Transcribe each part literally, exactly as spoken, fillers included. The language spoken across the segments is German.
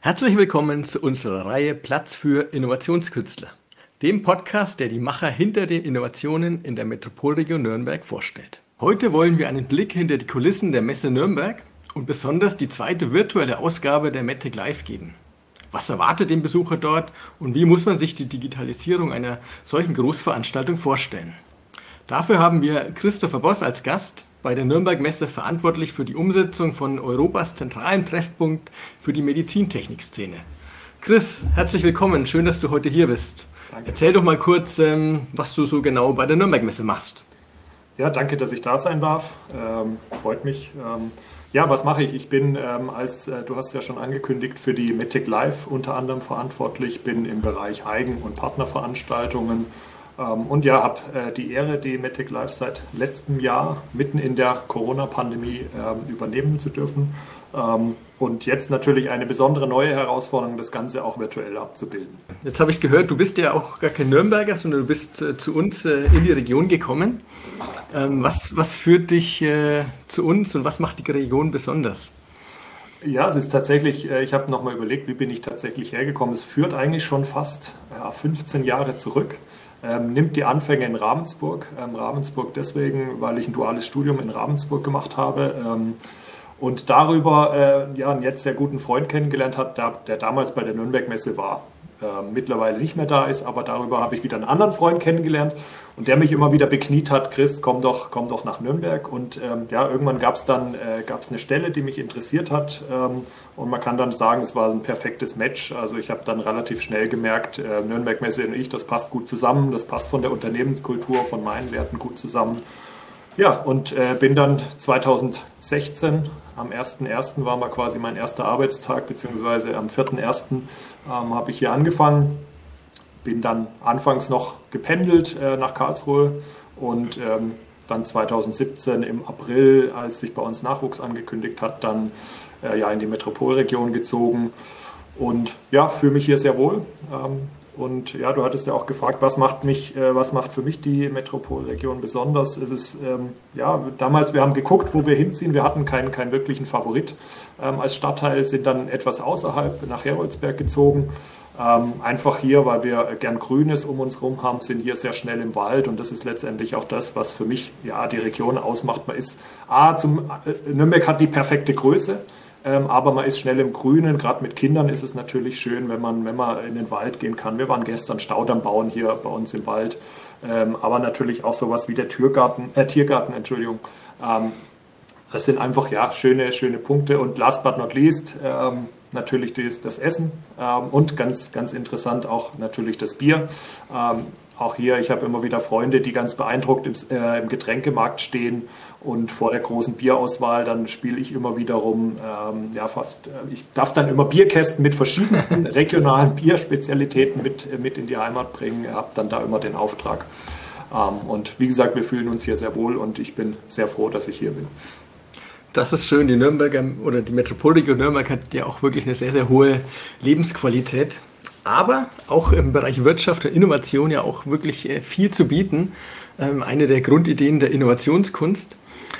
Herzlich willkommen zu unserer Reihe Platz für Innovationskünstler, dem Podcast, der die Macher hinter den Innovationen in der Metropolregion Nürnberg vorstellt. Heute wollen wir einen Blick hinter die Kulissen der Messe Nürnberg und besonders die zweite virtuelle Ausgabe der METTEC Live geben. Was erwartet den Besucher dort und wie muss man sich die Digitalisierung einer solchen Großveranstaltung vorstellen? Dafür haben wir Christopher Boss als Gast, bei der Nürnberg-Messe verantwortlich für die Umsetzung von Europas zentralem Treffpunkt für die Medizintechnik-Szene. Chris, herzlich willkommen, schön, dass du heute hier bist. Danke. Erzähl doch mal kurz, was du so genau bei der Nürnberg-Messe machst. Ja, danke, dass ich da sein darf. Ähm, freut mich. Ähm, ja, was mache ich? Ich bin, ähm, als äh, du hast ja schon angekündigt, für die METTEC Live unter anderem verantwortlich, bin im Bereich Eigen- und Partnerveranstaltungen. Und ja, habe äh, die Ehre, die METTEC Live seit letztem Jahr mitten in der Corona-Pandemie äh, übernehmen zu dürfen. Ähm, und jetzt natürlich eine besondere neue Herausforderung, das Ganze auch virtuell abzubilden. Jetzt habe ich gehört, du bist ja auch gar kein Nürnberger, sondern du bist äh, zu uns äh, in die Region gekommen. Ähm, was, was führt dich äh, zu uns und was macht die Region besonders? Ja, es ist tatsächlich, ich habe nochmal überlegt, wie bin ich tatsächlich hergekommen. Es führt eigentlich schon fast ja, fünfzehn Jahre zurück. Ähm, nimmt die Anfänge in Ravensburg. Ähm, Ravensburg deswegen, weil ich ein duales Studium in Ravensburg gemacht habe ähm, und darüber äh, ja, einen jetzt sehr guten Freund kennengelernt habe, der, der damals bei der Nürnberg-Messe war. Ähm, mittlerweile nicht mehr da ist, aber darüber habe ich wieder einen anderen Freund kennengelernt und der mich immer wieder bekniet hat, Chris, komm doch, komm doch nach Nürnberg. Und ähm, ja, irgendwann gab es dann äh, gab's eine Stelle, die mich interessiert hat ähm, und man kann dann sagen, es war ein perfektes Match. Also ich habe dann relativ schnell gemerkt, äh, Nürnberg-Messe und ich, das passt gut zusammen, das passt von der Unternehmenskultur, von meinen Werten gut zusammen. Ja, und äh, bin dann zweitausendsechzehn, am ersten ersten war mal quasi mein erster Arbeitstag, beziehungsweise am vierten ersten ähm, habe ich hier angefangen. Bin dann anfangs noch gependelt äh, nach Karlsruhe und ähm, dann zweitausendsiebzehn im April, als sich bei uns Nachwuchs angekündigt hat, dann äh, ja in die Metropolregion gezogen und ja, fühle mich hier sehr wohl. Ähm, Und ja, du hattest ja auch gefragt, was macht mich, äh, was macht für mich die Metropolregion besonders? Es ist, ähm, ja, damals, wir haben geguckt, wo wir hinziehen. Wir hatten keinen, keinen wirklichen Favorit ähm, als Stadtteil, sind dann etwas außerhalb nach Heroldsberg gezogen. Ähm, einfach hier, weil wir gern Grünes um uns herum haben, sind hier sehr schnell im Wald und das ist letztendlich auch das, was für mich ja die Region ausmacht. Man ist, A, zum, äh, Nürnberg hat die perfekte Größe. Ähm, aber man ist schnell im Grünen, gerade mit Kindern ist es natürlich schön, wenn man, wenn man in den Wald gehen kann. Wir waren gestern Staudamm bauen hier bei uns im Wald, ähm, aber natürlich auch sowas wie der Türgarten, äh, Tiergarten, Entschuldigung. Ähm, das sind einfach ja, schöne, schöne Punkte und last but not least ähm, natürlich das, das Essen ähm, und ganz, ganz interessant auch natürlich das Bier. Ähm, Auch hier, ich habe immer wieder Freunde, die ganz beeindruckt im, äh, im Getränkemarkt stehen und vor der großen Bierauswahl, dann spiele ich immer wieder rum, ähm, ja fast, äh, ich darf dann immer Bierkästen mit verschiedensten regionalen Bierspezialitäten mit, äh, mit in die Heimat bringen, habe dann da immer den Auftrag. Ähm, und wie gesagt, wir fühlen uns hier sehr wohl und ich bin sehr froh, dass ich hier bin. Das ist schön, die Nürnberger oder die Metropolregion Nürnberg hat ja auch wirklich eine sehr, sehr hohe Lebensqualität. Aber auch im Bereich Wirtschaft und Innovation ja auch wirklich viel zu bieten. Ähm, eine der Grundideen der Innovationskunst.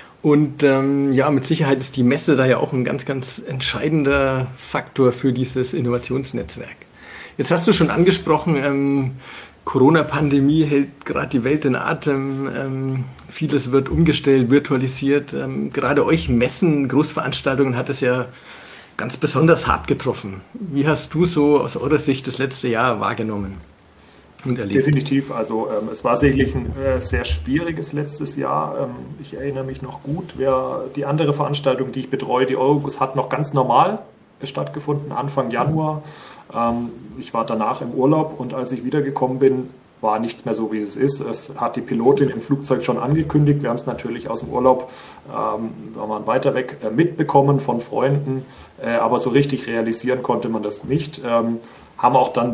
Und ähm, ja, mit Sicherheit ist die Messe da ja auch ein ganz, ganz entscheidender Faktor für dieses Innovationsnetzwerk. Jetzt hast du schon angesprochen, ähm, Corona-Pandemie hält gerade die Welt in Atem. Ähm, vieles wird umgestellt, virtualisiert. Ähm, gerade euch Messen, Großveranstaltungen hat es ja ganz besonders hart getroffen. Wie hast du so aus eurer Sicht das letzte Jahr wahrgenommen und erlebt? Definitiv. Also ähm, es war sicherlich ein äh, sehr schwieriges letztes Jahr. Ähm, ich erinnere mich noch gut. Wer, die andere Veranstaltung, die ich betreue, die Eurobus, hat noch ganz normal stattgefunden, Anfang Januar. Ähm, ich war danach im Urlaub und als ich wiedergekommen bin, war nichts mehr so, wie es ist. Es hat die Pilotin im Flugzeug schon angekündigt. Wir haben es natürlich aus dem Urlaub, ähm, da waren weiter weg, äh, mitbekommen von Freunden, äh, aber so richtig realisieren konnte man das nicht. Ähm, haben auch dann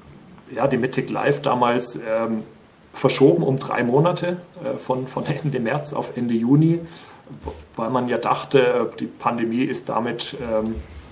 ja, die METTEC Live damals ähm, verschoben um drei Monate, äh, von, von Ende März auf Ende Juni, weil man ja dachte, die Pandemie ist damit ähm,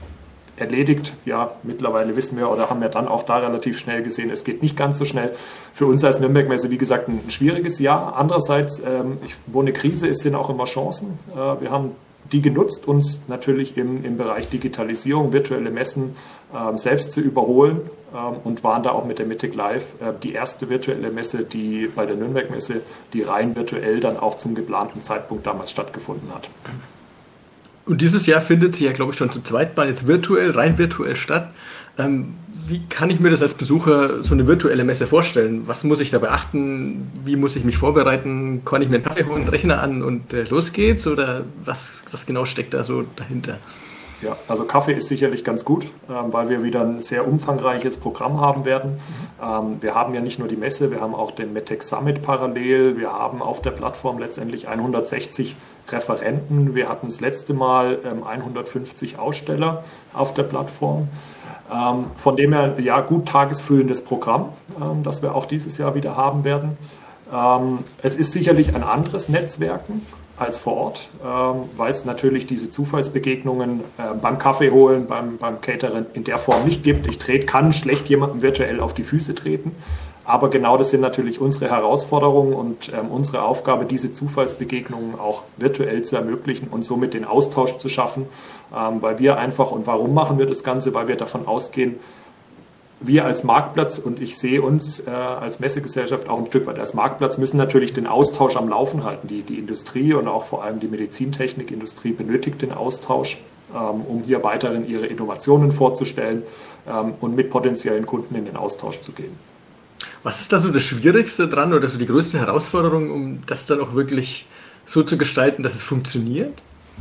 erledigt. Ja, mittlerweile wissen wir oder haben wir dann auch da relativ schnell gesehen, es geht nicht ganz so schnell. Für uns als Nürnberg-Messe, wie gesagt, ein schwieriges Jahr. Andererseits, ähm, ich, wo eine Krise ist, sind auch immer Chancen. Äh, wir haben die genutzt, uns natürlich im, im Bereich Digitalisierung, virtuelle Messen ähm, selbst zu überholen ähm, und waren da auch mit der Mittec Live äh, die erste virtuelle Messe, die bei der Nürnberg-Messe, die rein virtuell dann auch zum geplanten Zeitpunkt damals stattgefunden hat. Und dieses Jahr findet sie ja, glaube ich, schon zu zweit mal jetzt virtuell, rein virtuell statt. Ähm, wie kann ich mir das als Besucher so eine virtuelle Messe vorstellen? Was muss ich da beachten? Wie muss ich mich vorbereiten? Kann ich mir einen Kaffee holen, einen Rechner an und äh, los geht's? Oder was, was genau steckt da so dahinter? Ja, also Kaffee ist sicherlich ganz gut, ähm, weil wir wieder ein sehr umfangreiches Programm haben werden. Mhm. Ähm, wir haben ja nicht nur die Messe, wir haben auch den Mettec Summit parallel. Wir haben auf der Plattform letztendlich hundertsechzig Referenten. Wir hatten das letzte Mal ähm, hundertfünfzig Aussteller auf der Plattform. Ähm, von dem her, ja, gut tagesfüllendes Programm, ähm, das wir auch dieses Jahr wieder haben werden. Ähm, es ist sicherlich ein anderes Netzwerken als vor Ort, ähm, weil es natürlich diese Zufallsbegegnungen äh, beim Kaffee holen, beim, beim Catering in der Form nicht gibt. Ich trete, kann schlecht jemandem virtuell auf die Füße treten, aber genau das sind natürlich unsere Herausforderungen und ähm, unsere Aufgabe, diese Zufallsbegegnungen auch virtuell zu ermöglichen und somit den Austausch zu schaffen, ähm, weil wir einfach, und warum machen wir das Ganze, weil wir davon ausgehen, wir als Marktplatz, und ich sehe uns äh, als Messegesellschaft auch ein Stück weit als Marktplatz, müssen natürlich den Austausch am Laufen halten. Die, die Industrie und auch vor allem die Medizintechnikindustrie benötigt den Austausch, ähm, um hier weiterhin ihre Innovationen vorzustellen ähm, und mit potenziellen Kunden in den Austausch zu gehen. Was ist da so das Schwierigste dran oder so die größte Herausforderung, um das dann auch wirklich so zu gestalten, dass es funktioniert?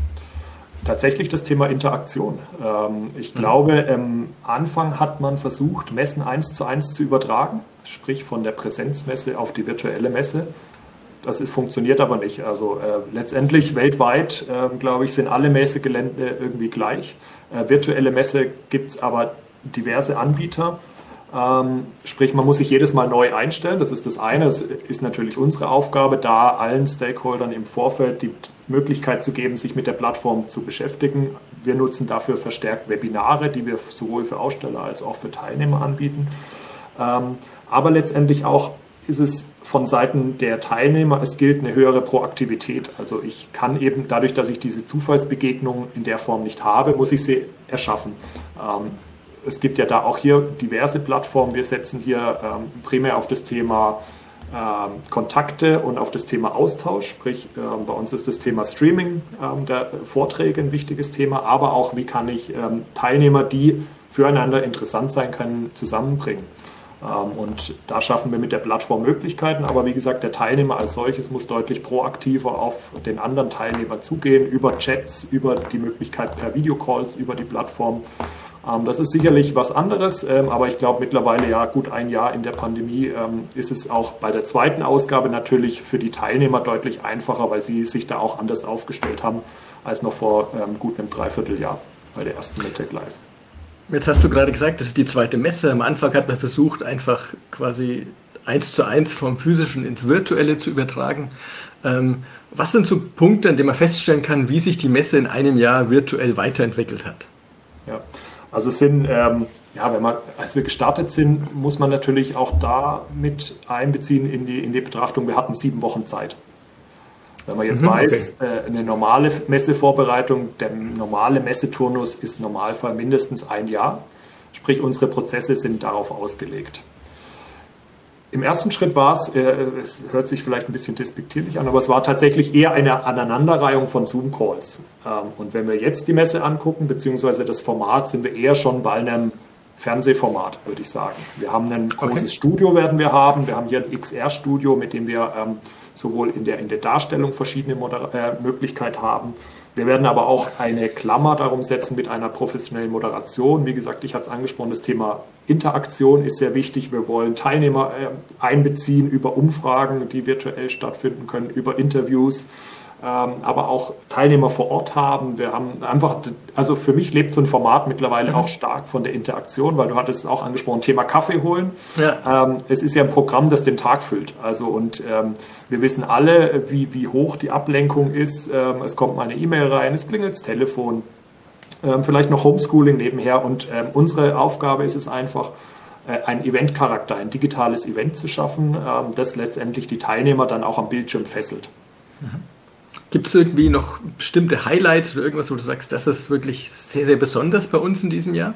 Tatsächlich das Thema Interaktion. Ich glaube, am Anfang hat man versucht, Messen eins zu eins zu übertragen, sprich von der Präsenzmesse auf die virtuelle Messe. Das ist, funktioniert aber nicht. Also äh, letztendlich weltweit, äh, glaube ich, sind alle Messegelände irgendwie gleich. Äh, virtuelle Messe gibt es aber diverse Anbieter. Ähm, sprich, man muss sich jedes Mal neu einstellen. Das ist das eine. Das ist natürlich unsere Aufgabe, da allen Stakeholdern im Vorfeld die Möglichkeit zu geben, sich mit der Plattform zu beschäftigen. Wir nutzen dafür verstärkt Webinare, die wir sowohl für Aussteller als auch für Teilnehmer anbieten. Ähm, aber letztendlich auch ist es von Seiten der Teilnehmer, es gilt eine höhere Proaktivität. Also ich kann eben dadurch, dass ich diese Zufallsbegegnung in der Form nicht habe, muss ich sie erschaffen. Ähm, Es gibt ja da auch hier diverse Plattformen. Wir setzen hier ähm, primär auf das Thema ähm, Kontakte und auf das Thema Austausch. Sprich, ähm, bei uns ist das Thema Streaming ähm, der Vorträge ein wichtiges Thema, aber auch, wie kann ich ähm, Teilnehmer, die füreinander interessant sein können, zusammenbringen. Ähm, und da schaffen wir mit der Plattform Möglichkeiten. Aber wie gesagt, der Teilnehmer als solches muss deutlich proaktiver auf den anderen Teilnehmer zugehen, über Chats, über die Möglichkeit per Videocalls, über die Plattform. Das ist sicherlich was anderes, aber ich glaube mittlerweile, ja gut ein Jahr in der Pandemie, ist es auch bei der zweiten Ausgabe natürlich für die Teilnehmer deutlich einfacher, weil sie sich da auch anders aufgestellt haben als noch vor gut einem Dreivierteljahr bei der ersten Mettec Live. Jetzt hast du gerade gesagt, das ist die zweite Messe. Am Anfang hat man versucht, einfach quasi eins zu eins vom Physischen ins Virtuelle zu übertragen. Was sind so Punkte, an denen man feststellen kann, wie sich die Messe in einem Jahr virtuell weiterentwickelt hat? Ja. Also es sind, ähm, ja, wenn man, als wir gestartet sind, muss man natürlich auch da mit einbeziehen in die, in die Betrachtung, wir hatten sieben Wochen Zeit. Wenn man jetzt mhm, weiß, okay. äh, eine normale Messevorbereitung, der normale Messeturnus ist im Normalfall mindestens ein Jahr. Sprich, unsere Prozesse sind darauf ausgelegt. Im ersten Schritt war es, äh, es hört sich vielleicht ein bisschen despektierlich an, aber es war tatsächlich eher eine Aneinanderreihung von Zoom-Calls. Ähm, und wenn wir jetzt die Messe angucken, beziehungsweise das Format, sind wir eher schon bei einem Fernsehformat, würde ich sagen. Wir haben ein großes okay. Studio, werden wir haben. Wir haben hier ein X R-Studio, mit dem wir ähm, sowohl in der, in der Darstellung verschiedene Moder- äh, Möglichkeiten haben. Wir werden aber auch eine Klammer darum setzen mit einer professionellen Moderation. Wie gesagt, ich hatte es angesprochen, das Thema Interaktion ist sehr wichtig. Wir wollen Teilnehmer einbeziehen über Umfragen, die virtuell stattfinden können, über Interviews, aber auch Teilnehmer vor Ort haben. Wir haben einfach, also für mich lebt so ein Format mittlerweile auch stark von der Interaktion, weil du hattest es auch angesprochen, Thema Kaffee holen. Ja. Es ist ja ein Programm, das den Tag füllt. Also und wir wissen alle, wie, wie hoch die Ablenkung ist. Es kommt mal eine E-Mail rein, es klingelt das Telefon, vielleicht noch Homeschooling nebenher. Und unsere Aufgabe ist es einfach, einen Eventcharakter, ein digitales Event zu schaffen, das letztendlich die Teilnehmer dann auch am Bildschirm fesselt. Gibt es irgendwie noch bestimmte Highlights oder irgendwas, wo du sagst, das ist wirklich sehr, sehr besonders bei uns in diesem Jahr?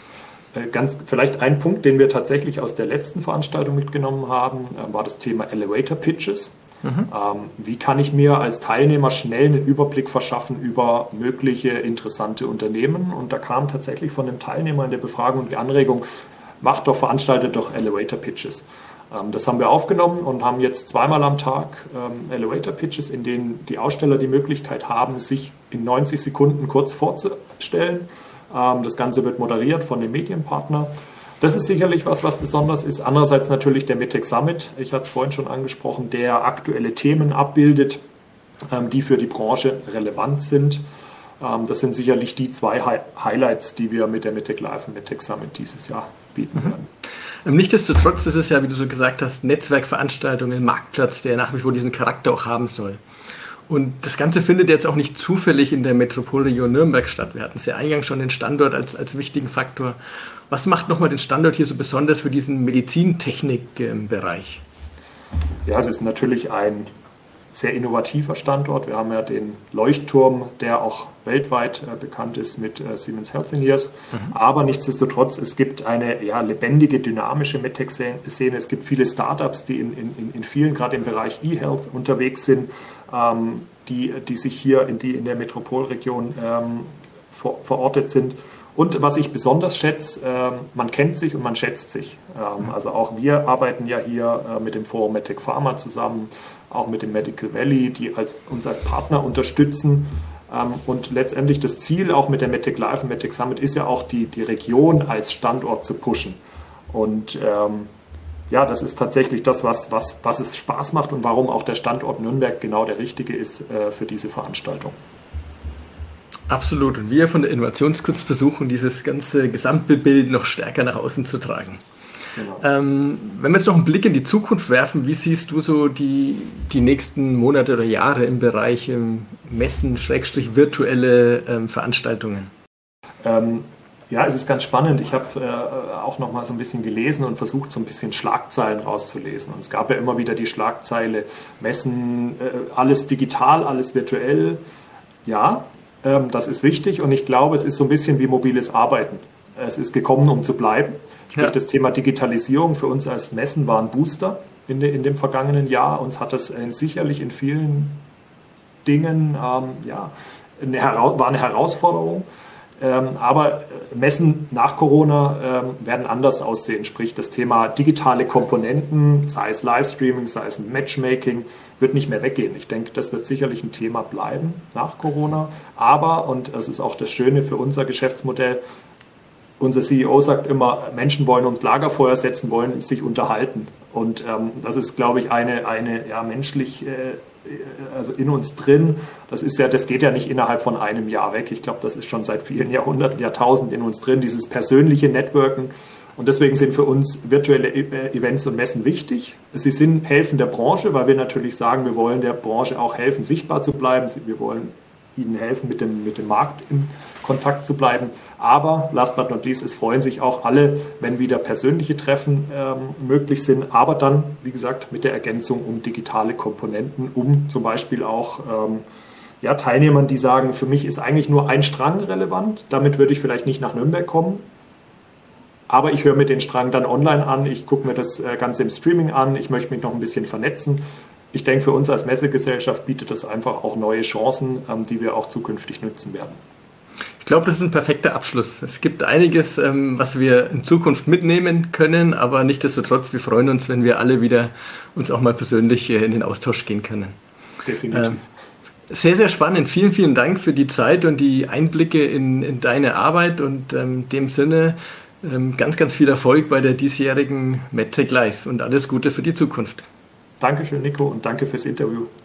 Ganz vielleicht ein Punkt, den wir tatsächlich aus der letzten Veranstaltung mitgenommen haben, war das Thema Elevator Pitches. Mhm. Ähm, wie kann ich mir als Teilnehmer schnell einen Überblick verschaffen über mögliche interessante Unternehmen? Und da kam tatsächlich von dem Teilnehmer in der Befragung die Anregung, macht doch, veranstaltet doch Elevator Pitches. Ähm, das haben wir aufgenommen und haben jetzt zweimal am Tag ähm, Elevator Pitches, in denen die Aussteller die Möglichkeit haben, sich in neunzig Sekunden kurz vorzustellen. Ähm, das Ganze wird moderiert von dem Medienpartner. Das ist sicherlich was, was besonders ist. Andererseits natürlich der MedTech Summit, ich hatte es vorhin schon angesprochen, der aktuelle Themen abbildet, ähm, die für die Branche relevant sind. Ähm, das sind sicherlich die zwei Hi- Highlights, die wir mit der MedTech Live und MedTech Summit dieses Jahr bieten mhm. werden. Nichtsdestotrotz ist es ja, wie du so gesagt hast, Netzwerkveranstaltungen, Marktplatz, der nach wie vor diesen Charakter auch haben soll. Und das Ganze findet jetzt auch nicht zufällig in der Metropolregion Nürnberg statt. Wir hatten es ja eingangs schon den Standort als, als wichtigen Faktor. Was macht nochmal den Standort hier so besonders für diesen Medizintechnik-Bereich? Ja, es ist natürlich ein sehr innovativer Standort. Wir haben ja den Leuchtturm, der auch weltweit äh, bekannt ist mit äh, Siemens Healthineers. Mhm. Aber nichtsdestotrotz, es gibt eine ja, lebendige, dynamische MedTech-Szene. Es gibt viele Startups, die in, in, in vielen, gerade im Bereich E-Health unterwegs sind, ähm, die, die sich hier in, die, in der Metropolregion ähm, ver, verortet sind. Und was ich besonders schätze, äh, man kennt sich und man schätzt sich. Ähm, also auch wir arbeiten ja hier äh, mit dem Forum MedTech Pharma zusammen, auch mit dem Medical Valley, die als, uns als Partner unterstützen. Ähm, und letztendlich das Ziel auch mit der MedTech Live und MedTech Summit ist ja auch, die, die Region als Standort zu pushen. Und ähm, ja, das ist tatsächlich das, was, was, was es Spaß macht und warum auch der Standort Nürnberg genau der richtige ist äh, für diese Veranstaltung. Absolut. Und wir von der Innovationskunst versuchen, dieses ganze Gesamtbild noch stärker nach außen zu tragen. Genau. Ähm, wenn wir jetzt noch einen Blick in die Zukunft werfen, wie siehst du so die, die nächsten Monate oder Jahre im Bereich ähm, Messen, Schrägstrich virtuelle ähm, Veranstaltungen? Ähm, ja, es ist ganz spannend. Ich habe äh, auch noch mal so ein bisschen gelesen und versucht, so ein bisschen Schlagzeilen rauszulesen. Und es gab ja immer wieder die Schlagzeile, Messen, äh, alles digital, alles virtuell. Ja, ähm, das ist wichtig und ich glaube, es ist so ein bisschen wie mobiles Arbeiten. Es ist gekommen, um zu bleiben. Ja. Das Thema Digitalisierung für uns als Messen war ein Booster in, de, in dem vergangenen Jahr. Uns hat das äh, sicherlich in vielen Dingen ähm, ja, eine, war eine Herausforderung. Ähm, aber Messen nach Corona ähm, werden anders aussehen. Sprich, das Thema digitale Komponenten, sei es Livestreaming, sei es Matchmaking, wird nicht mehr weggehen. Ich denke, das wird sicherlich ein Thema bleiben nach Corona. Aber, und das ist auch das Schöne für unser Geschäftsmodell, unser C E O sagt immer, Menschen wollen ums Lagerfeuer setzen, wollen sich unterhalten. Und ähm, das ist, glaube ich, eine, eine ja, menschlich, äh, also in uns drin. Das ist ja, das geht ja nicht innerhalb von einem Jahr weg. Ich glaube, das ist schon seit vielen Jahrhunderten, Jahrtausenden in uns drin, dieses persönliche Networken. Und deswegen sind für uns virtuelle Events und Messen wichtig. Sie sind helfen der Branche, weil wir natürlich sagen, wir wollen der Branche auch helfen, sichtbar zu bleiben. Wir wollen ihnen helfen, mit dem, mit dem Markt in Kontakt zu bleiben. Aber last but not least, es freuen sich auch alle, wenn wieder persönliche Treffen ähm, möglich sind. Aber dann, wie gesagt, mit der Ergänzung um digitale Komponenten, um zum Beispiel auch ähm, ja, Teilnehmern, die sagen, für mich ist eigentlich nur ein Strang relevant. Damit würde ich vielleicht nicht nach Nürnberg kommen. Aber ich höre mir den Strang dann online an. Ich gucke mir das Ganze im Streaming an. Ich möchte mich noch ein bisschen vernetzen. Ich denke, für uns als Messegesellschaft bietet das einfach auch neue Chancen, ähm, die wir auch zukünftig nutzen werden. Ich glaube, das ist ein perfekter Abschluss. Es gibt einiges, ähm, was wir in Zukunft mitnehmen können, aber nichtsdestotrotz, wir freuen uns, wenn wir alle wieder uns auch mal persönlich äh, in den Austausch gehen können. Definitiv. Ähm, sehr, sehr spannend. Vielen, vielen Dank für die Zeit und die Einblicke in, in deine Arbeit und ähm, in dem Sinne ähm, ganz, ganz viel Erfolg bei der diesjährigen MedTech Live und alles Gute für die Zukunft. Dankeschön, Nico, und danke fürs Interview.